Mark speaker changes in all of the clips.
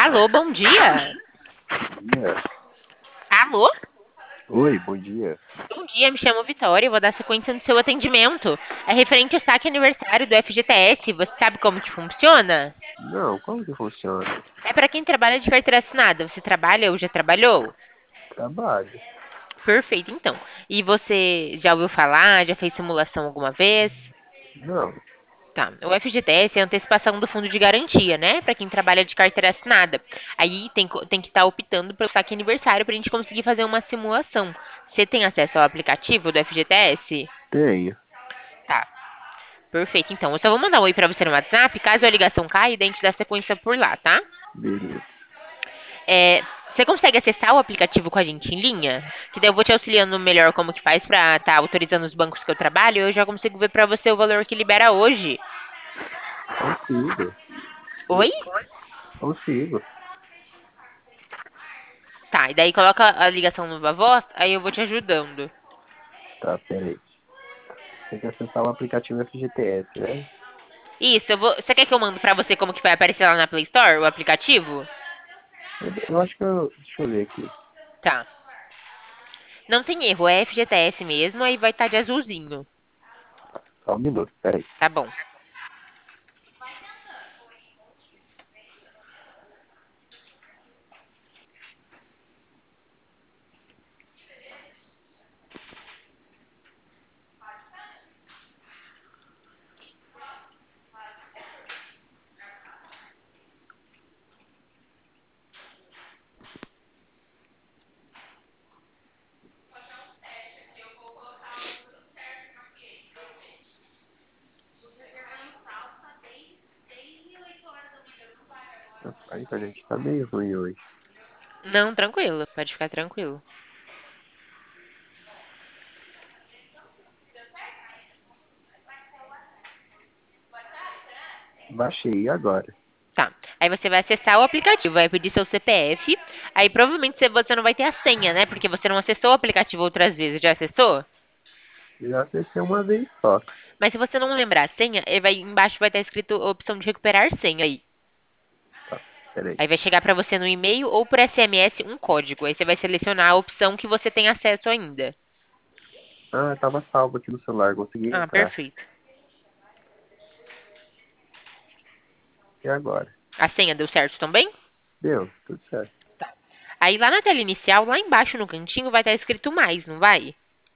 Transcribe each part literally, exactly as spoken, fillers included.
Speaker 1: Alô, bom dia.
Speaker 2: Dia.
Speaker 1: Alô?
Speaker 2: Oi, bom dia.
Speaker 1: Bom dia, me chamo Vitória e vou dar sequência no seu atendimento. É referente ao saque aniversário do F G T S. Você sabe como que funciona?
Speaker 2: Não, como que funciona?
Speaker 1: É para quem trabalha de carteira assinada. Você trabalha ou já trabalhou?
Speaker 2: Trabalho.
Speaker 1: Perfeito, então. E você já ouviu falar? Já fez simulação alguma vez?
Speaker 2: Não,
Speaker 1: Tá. O F G T S é a antecipação do fundo de garantia, né? Para quem trabalha de carteira assinada. Aí tem, co- tem que estar optando pelo saque aniversário para a gente conseguir fazer uma simulação. Você tem acesso ao aplicativo do F G T S?
Speaker 2: tenho.
Speaker 1: Tá. Perfeito. Então, eu só vou mandar um oi pra você no WhatsApp. Caso a ligação caia, daí a gente dá sequência por lá, tá?
Speaker 2: Beleza.
Speaker 1: É, você consegue acessar o aplicativo com a gente em linha? Que daí eu vou te auxiliando melhor como que faz pra estar autorizando os bancos que eu trabalho. Eu já consigo ver pra você o valor que libera hoje.
Speaker 2: Consigo.
Speaker 1: Oi?
Speaker 2: Consigo.
Speaker 1: Tá, e daí coloca a ligação no viva voz, aí eu vou te ajudando.
Speaker 2: Tá, peraí. Tem que acessar o aplicativo F G T S, né?
Speaker 1: Isso, eu vou. Você quer que eu mando pra você como que vai aparecer lá na Play Store, o aplicativo?
Speaker 2: Eu, eu acho que eu... Deixa eu ver aqui.
Speaker 1: Tá. Não tem erro, é F G T S mesmo, aí vai estar de azulzinho.
Speaker 2: Só um minuto, peraí.
Speaker 1: Tá bom.
Speaker 2: A internet tá meio ruim hoje.
Speaker 1: Não, tranquilo, pode ficar tranquilo.
Speaker 2: Baixei, e agora?
Speaker 1: Tá. Aí você vai acessar o aplicativo, vai pedir seu C P F. Aí provavelmente você você não vai ter a senha, né? Porque você não acessou o aplicativo outras vezes. Já acessou?
Speaker 2: Já acessei uma vez só.
Speaker 1: Mas se você não lembrar a senha, ele vai, embaixo vai estar escrito a opção de recuperar senha aí.
Speaker 2: Tá, peraí.
Speaker 1: Aí vai chegar para você no e-mail ou por S M S um código. Aí você vai selecionar a opção que você tem acesso ainda.
Speaker 2: Ah, tava salvo aqui no celular, consegui
Speaker 1: Ah,
Speaker 2: entrar.
Speaker 1: perfeito.
Speaker 2: E agora?
Speaker 1: A senha deu certo também?
Speaker 2: Deu, tudo certo.
Speaker 1: Aí lá na tela inicial, lá embaixo no cantinho, vai estar escrito mais, não vai?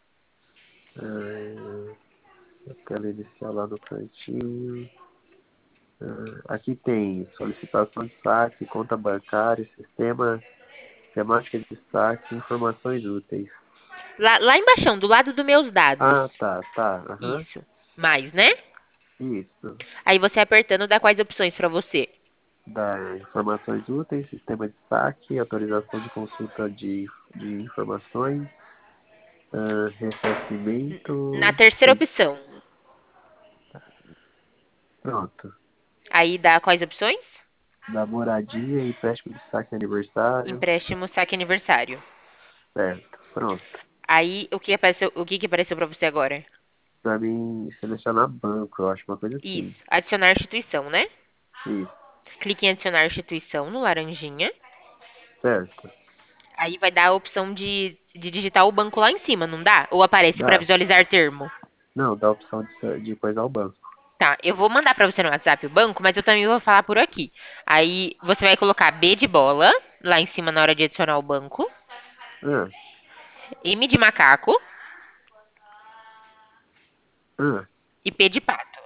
Speaker 2: Ah, a tela inicial lá no cantinho. Ah, aqui tem solicitação de saque, conta bancária, sistema, temática de saque, informações úteis.
Speaker 1: Lá, lá embaixo, do lado dos meus dados.
Speaker 2: Ah, tá, tá, aham,
Speaker 1: Isso. Mais, né?
Speaker 2: isso.
Speaker 1: Aí você apertando dá quais opções para você?
Speaker 2: Da informações úteis, sistema de saque, autorização de consulta de, de informações, ah,
Speaker 1: Na
Speaker 2: ressarcimento,
Speaker 1: terceira
Speaker 2: tem-
Speaker 1: opção.
Speaker 2: pronto.
Speaker 1: Aí dá quais opções?
Speaker 2: Da moradia, empréstimo de saque aniversário,
Speaker 1: Empréstimo, saque aniversário.
Speaker 2: certo, pronto.
Speaker 1: Aí o que apareceu, o que que apareceu para você agora?
Speaker 2: Pra mim selecionar banco, eu acho uma coisa
Speaker 1: Isso.
Speaker 2: assim.
Speaker 1: Adicionar instituição, né?
Speaker 2: Isso,
Speaker 1: Clique em adicionar instituição no laranjinha.
Speaker 2: certo.
Speaker 1: Aí vai dar a opção de, de digitar o banco lá em cima, não dá? Ou aparece para
Speaker 2: Dá.
Speaker 1: visualizar termo?
Speaker 2: Não, dá a opção de, de coisar o banco.
Speaker 1: Tá, eu vou mandar para você no WhatsApp o banco, mas eu também vou falar por aqui. Aí você vai colocar B de bola lá em cima na hora de adicionar o banco,
Speaker 2: Ah,
Speaker 1: M de macaco
Speaker 2: ah,
Speaker 1: e P de pato.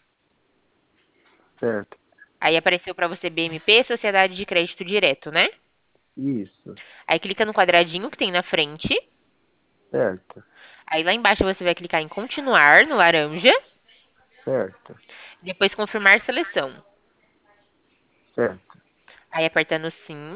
Speaker 2: certo.
Speaker 1: Aí apareceu para você B M P, Sociedade de Crédito Direto, né?
Speaker 2: Isso,
Speaker 1: Aí clica no quadradinho que tem na frente.
Speaker 2: certo,
Speaker 1: Aí lá embaixo você vai clicar em continuar, no laranja.
Speaker 2: certo,
Speaker 1: Depois confirmar seleção.
Speaker 2: certo.
Speaker 1: Aí apertando sim.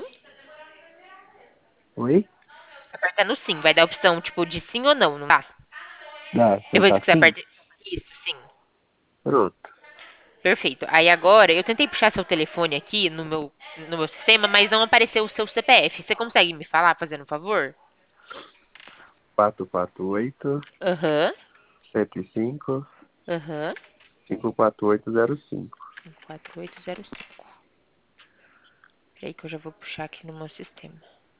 Speaker 2: Oi?
Speaker 1: Apertando sim. Vai dar a opção tipo de sim ou não, não dá?
Speaker 2: Dá,
Speaker 1: Depois
Speaker 2: apertar
Speaker 1: que você
Speaker 2: sim?
Speaker 1: aperta. Isso, sim.
Speaker 2: Pronto.
Speaker 1: Perfeito. Aí agora eu tentei puxar seu telefone aqui no meu, no meu sistema, mas não apareceu o seu C P F. Você consegue me falar, fazendo um favor?
Speaker 2: quatro quatro oito,
Speaker 1: Aham.
Speaker 2: sete cinco,
Speaker 1: Aham.
Speaker 2: cinco quatro oito zero cinco.
Speaker 1: quatro oito zero cinco. Peraí que eu já vou puxar aqui no meu sistema.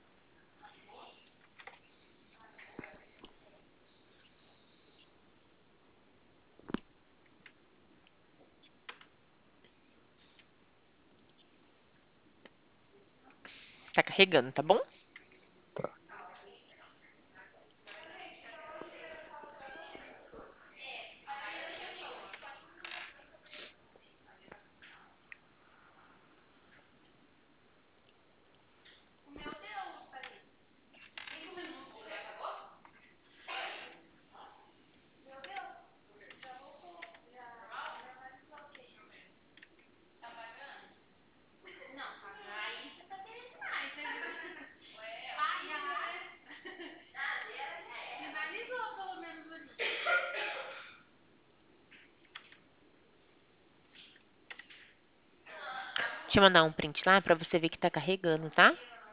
Speaker 1: Tá carregando, tá bom?
Speaker 2: Tá.
Speaker 1: Deixa eu mandar um print lá pra você ver que tá carregando, tá?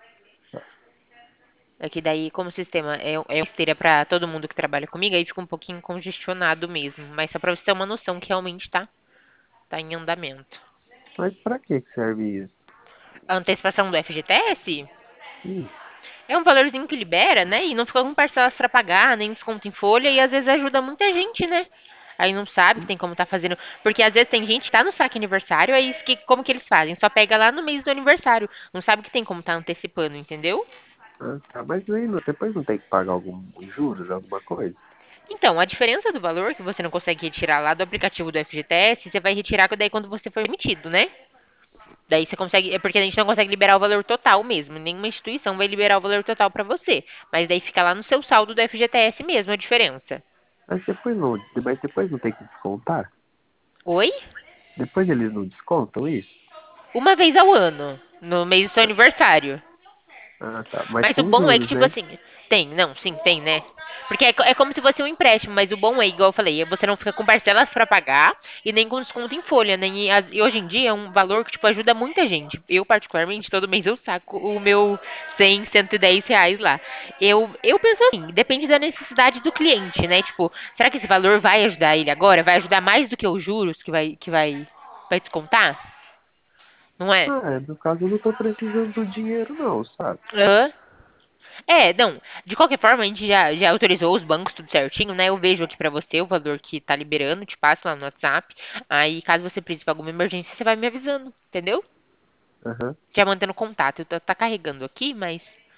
Speaker 1: É que daí, como o sistema é, é uma esteira pra todo mundo que trabalha comigo, aí fica um pouquinho congestionado mesmo. Mas só pra você ter uma noção que realmente tá, tá em andamento.
Speaker 2: Mas pra que que serve isso?
Speaker 1: A antecipação do F G T S
Speaker 2: Isso.
Speaker 1: é um valorzinho que libera, né? E não fica com parcelas pra pagar, nem desconto em folha, e às vezes ajuda muita gente, né? Aí não sabe que tem como tá fazendo. Porque às vezes tem gente que tá no saque aniversário, aí que, como que eles fazem? Só pega lá no mês do aniversário. Não sabe que tem como tá antecipando, entendeu?
Speaker 2: Ah, tá. Mas aí não- depois não tem que pagar algum juros, alguma coisa?
Speaker 1: Então, a diferença do valor que você não consegue retirar lá do aplicativo do F G T S, você vai retirar daí quando você for emitido, né? Daí você consegue, é porque a gente não consegue liberar o valor total mesmo. Nenhuma instituição vai liberar o valor total pra você. Mas daí fica lá no seu saldo do F G T S mesmo a diferença.
Speaker 2: Mas depois não, mas depois não tem que descontar?
Speaker 1: Oi?
Speaker 2: Depois eles não descontam isso?
Speaker 1: Uma vez ao ano, no mês do seu aniversário.
Speaker 2: Ah, tá. Mas
Speaker 1: Mas o
Speaker 2: com
Speaker 1: bom é que,
Speaker 2: juros,
Speaker 1: tipo
Speaker 2: né?
Speaker 1: assim, tem, não, sim, tem, né? Porque é, co- é como se fosse um empréstimo, mas o bom é, igual eu falei, é você não fica com parcelas pra pagar e nem com desconto em folha, né? E, as- e hoje em dia é um valor que, tipo, ajuda muita gente. Eu, particularmente, todo mês eu saco o meu cem, cento e dez reais lá. Eu, eu penso assim, depende da necessidade do cliente, né? Tipo, será que esse valor vai ajudar ele agora? Vai ajudar mais do que os juros que vai, que vai, vai descontar? Não é?
Speaker 2: Ah, é, no caso eu não tô precisando do dinheiro não, sabe?
Speaker 1: Hã? É, não. De qualquer forma, a gente já, já autorizou os bancos tudo certinho, né? Eu vejo aqui pra você o valor que tá liberando, te passo lá no WhatsApp. Aí, caso você precise pra alguma emergência, você vai me avisando, entendeu?
Speaker 2: Aham.
Speaker 1: Já mantendo contato. Tá, tá carregando aqui, mas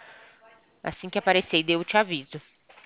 Speaker 1: assim que aparecer, daí eu te aviso.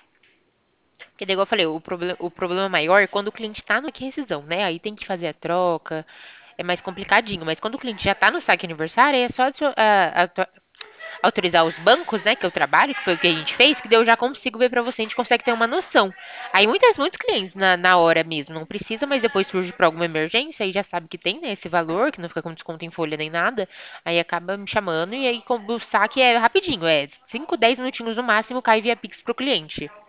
Speaker 1: Porque daí, igual eu falei, o, proble o problema maior é quando o cliente tá no que rescisão, né? Aí tem que fazer a troca, é mais complicadinho. Mas quando o cliente já tá no saque aniversário, aí é só adicio- a- a- autorizar os bancos, né, que eu trabalho, que foi o que a gente fez, que daí eu já consigo ver pra você, a gente consegue ter uma noção. Aí muitas, muitos clientes na, na hora mesmo não precisa, mas depois surge por alguma emergência, aí já sabe que tem, né, esse valor, que não fica com desconto em folha nem nada, aí acaba me chamando e aí com- o saque é rapidinho, é cinco, dez minutinhos no máximo, cai via Pix pro cliente.